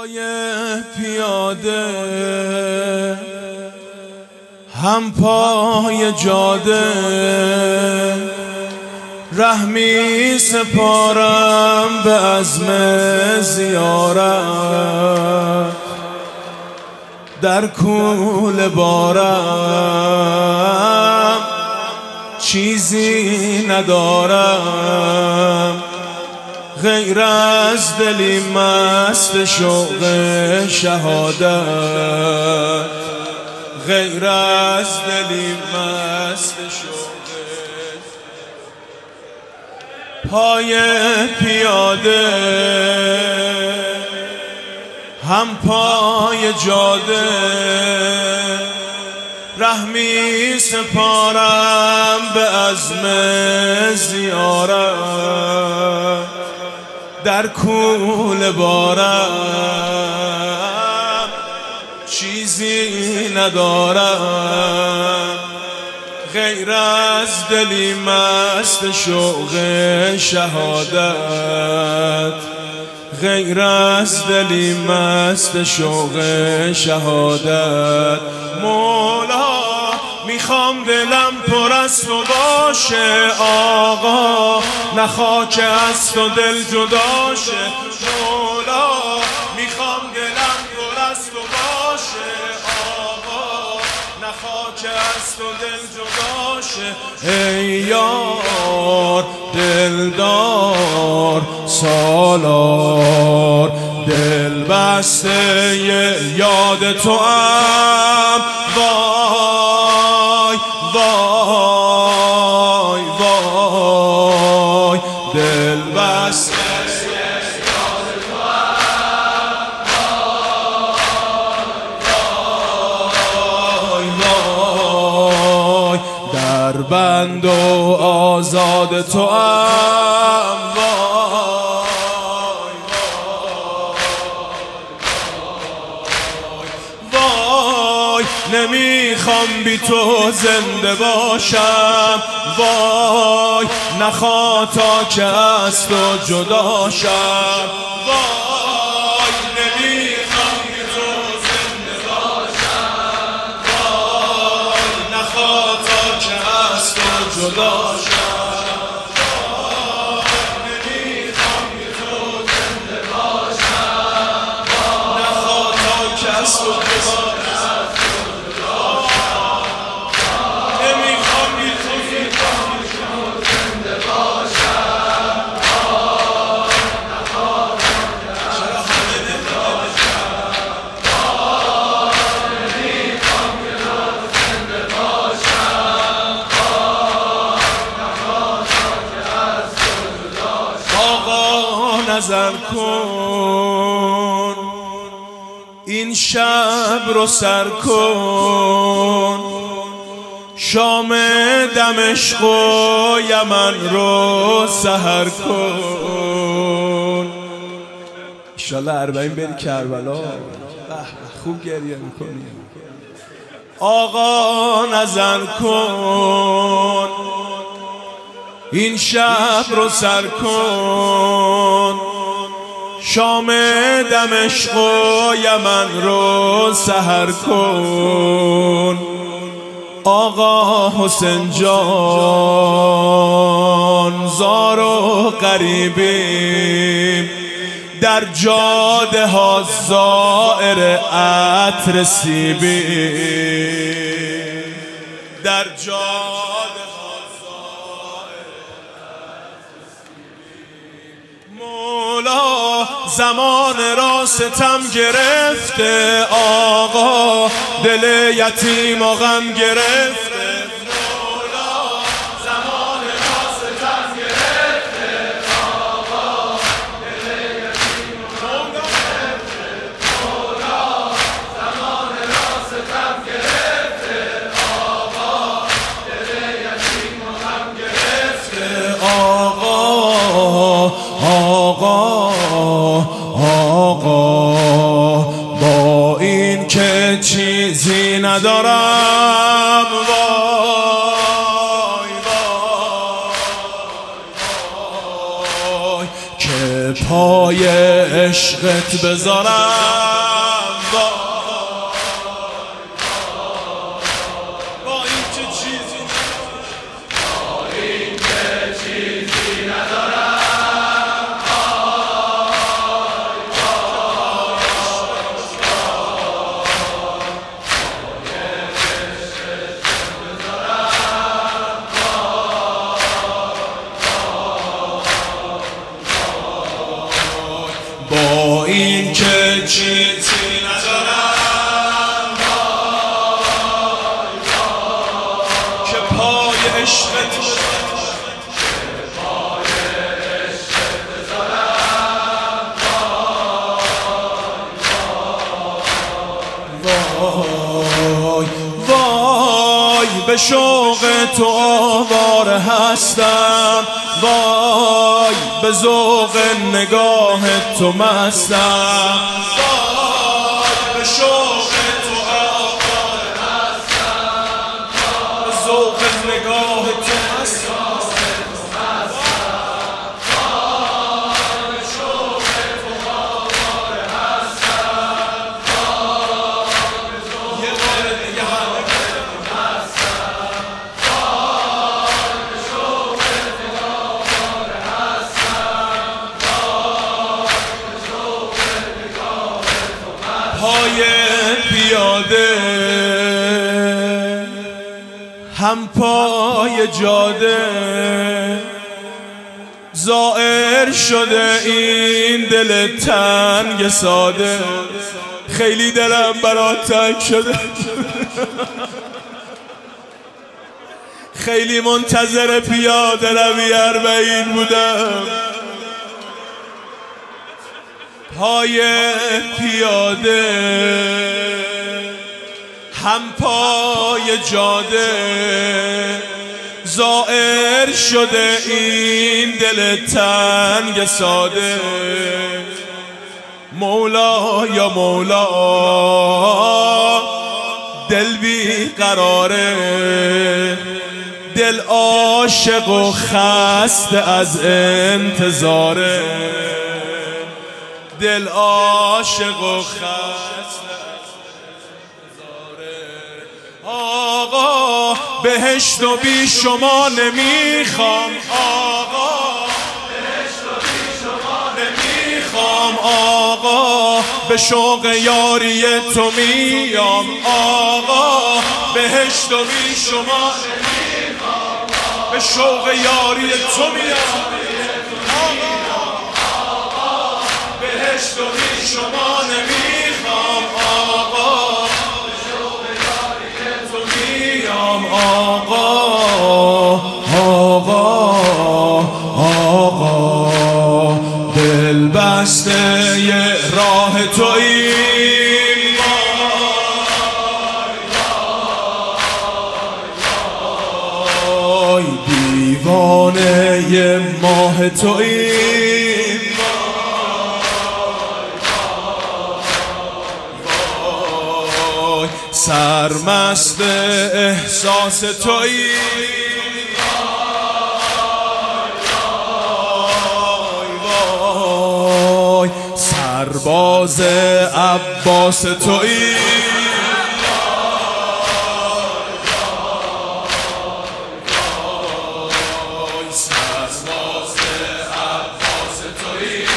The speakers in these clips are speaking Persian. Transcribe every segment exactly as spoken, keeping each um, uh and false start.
پای پیاده هم پای جاده رحمی سپارم به عزم زیارت در کوله بارم چیزی ندارم غیر از دلی مست شوق شهادت غیر از دلی مست شوق پای پیاده هم پای جاده رحمی سپارم به عزم زیارت در کوله بارم چیزی ندارم غیر از دلی مست شوق شهادت غیر از دلی مست شوق شهادت مولا میخوام دلم پر از تو باشه آقا نه خاک از تو دل جدا شه مولا میخوام دلم پر از تو باشه آقا نه خاک از تو دل جدا شه ای یار دلدار سالار دل بسته یاد تو ام وای وای وای دل بسته یاد تو ام وای وای در بند و آزاد تو ام نمیخوام بی تو زنده باشم وای نخواه تا که از تو جدا شم وای نمیخوام بی تو زنده باشم وای نخواه تا که از تو جدا شم وای نمیخوام بی تو زنده باشم وای نخواه تا که از تو جدا شم نظر کن این شب رو سر کن شام دمشق و یمن رو سحر کن انشالله اربعین بری کربلا خوب گریه میکنی آقا نظر کن این شب رو سر کن شام دمشق و یمن رو سحر کن آقا حسین جان زار و غریبیم در جاده ها زائر عطر سیبیم در جاده مولا زمان را ستم گرفته آقا دل یتیم و غم گرفته مولا زمان را ستم گرفته آقا دل یتیم و غم گرفته مولا زمان را ستم گرفته آقا دل یتیم و غم گرفته آقا آقا آقا با این که چیزی ندارم وای وای وای که پای عشق عشقت بذارم با با این که چیزی با این که چیزی ندارم با این که چیزی ندارم که پای عشقت وای وای به شوق تو آواره هستم، وای به ذوق نگاه تو مستم، وای به شوق تو آواره هستم، به ذوق نگاه تو مستم، وای به شوق تو آواره هستم، یه بار دیگه همه پای پیاده هم پای جاده زائر شده این دل تنگ ساده، خیلی دلم برات تنگ شده، خیلی منتظر پیاده روی اربعین بودم، پای پیاده هم پای جاده زائر شده این دل تنگ ساده، مولا یا مولا دل بی قراره، دل عاشق و خسته از انتظاره، دل عاشق و خسته از انتظاره. آقا بهشت و بی شما نمیخوام، آقا بهشت و بی شما نمیخوام، آقا به شوق یاری تو میام، آقا بهشت و بی شما نمیخوام، به شوق یاری تو میام، بهشت و بی شما نمیخوام، آقا به شوق یاری تو میام، آقا آقا آقا دل بسته ی راه توییم، وای دیوانه ی ماه توییم، سرمست احساس تویی، وای سرباز عباس تویی، سرباز عباس تویی،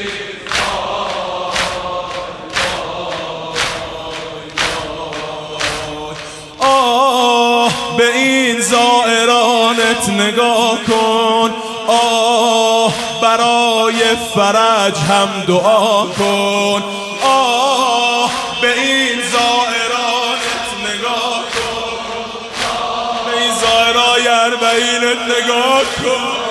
به این زائرانت نگاه کن، آه برای فرج هم دعا کن، آه به این زائرانت نگاه کن، به این زائرای اربعینت نگاه کن.